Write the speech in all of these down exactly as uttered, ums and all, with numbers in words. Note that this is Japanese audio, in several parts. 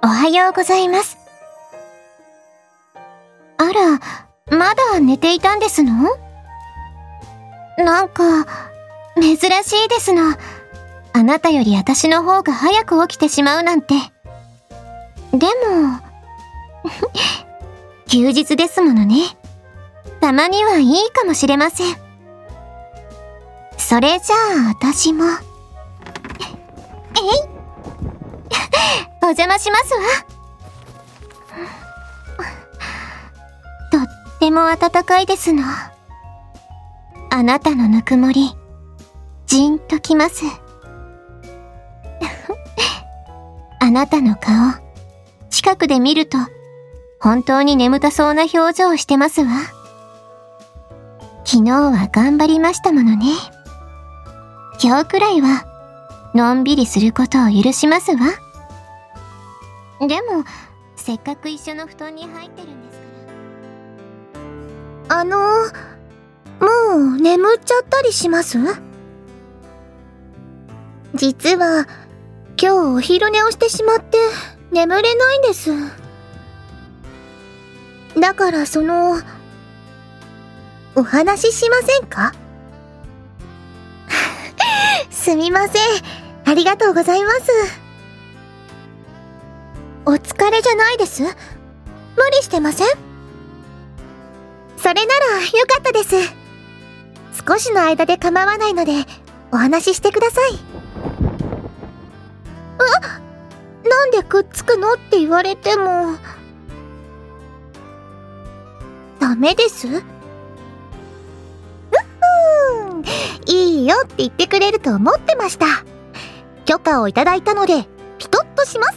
おはようございます。あら、まだ寝ていたんですの？なんか、珍しいですの。あなたより私の方が早く起きてしまうなんて。でも、休日ですものね。たまにはいいかもしれません。それじゃあ私も。えいお邪魔しますわ。とっても暖かいですの。あなたのぬくもり、じんときます。あなたの顔、近くで見ると、本当に眠たそうな表情をしてますわ。昨日は頑張りましたものね。今日くらいは、のんびりすることを許しますわ。でも、せっかく一緒の布団に入ってるんですから。 あの、もう眠っちゃったりします？実は、今日お昼寝をしてしまって眠れないんです。だからその、お話ししませんか？すみません。ありがとうございます。お疲れじゃないです？無理してません？それならよかったです。少しの間で構わないので、お話ししてください。あ、なんでくっつくのって言われても、ダメです？うっふーん、いいよって言ってくれると思ってました。許可をいただいたので、ピトッとします。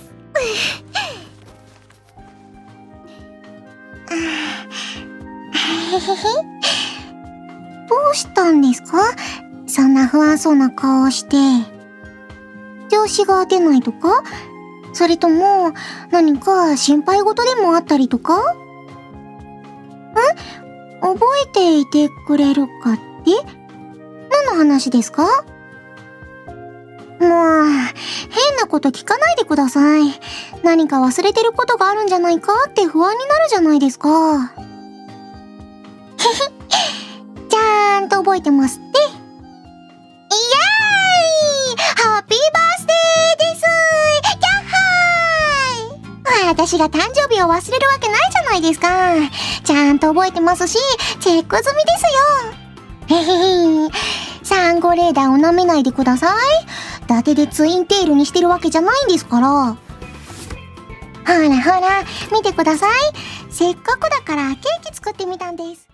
どうしたんですか？そんな不安そうな顔をして。調子が出ないとか？それとも、何か心配事でもあったりとか？ん？覚えていてくれるかって？何の話ですか？もう、変なこと聞かないでください。何か忘れてることがあるんじゃないかって不安になるじゃないですか。ちゃーんと覚えてますって。イエーイ！ハッピーバースデーです！キャッハーイ！私が誕生日を忘れるわけないじゃないですか。ちゃんと覚えてますし、チェック済みですよ。へへへ。サンゴレーダーを舐めないでください。伊達でツインテールにしてるわけじゃないんですから。ほらほら、見てください。せっかくだからケーキ作ってみたんです。